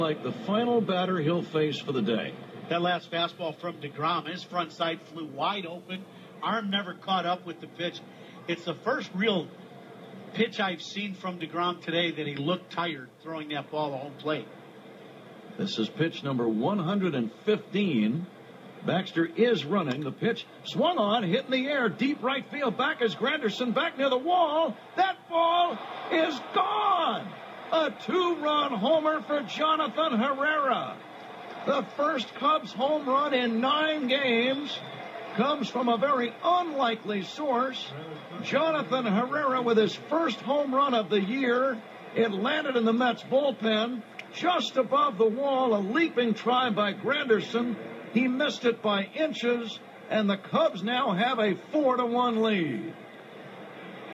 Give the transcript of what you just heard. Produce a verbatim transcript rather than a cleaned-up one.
Like the final batter he'll face for the day. That last fastball from DeGrom, his front side flew wide open. Arm never caught up with the pitch. It's the first real pitch I've seen from DeGrom today that he looked tired throwing that ball at home plate. This is pitch number one hundred fifteen. Baxter is running. The pitch swung on, hit in the air, deep right field. Back is Granderson, back near the wall. That ball is gone. A two-run homer for Jonathan Herrera. The first Cubs home run in nine games comes from a very unlikely source. Jonathan Herrera with his first home run of the year. It landed in the Mets bullpen just above the wall. A leaping try by Granderson. He missed it by inches, and the Cubs now have a four to one lead.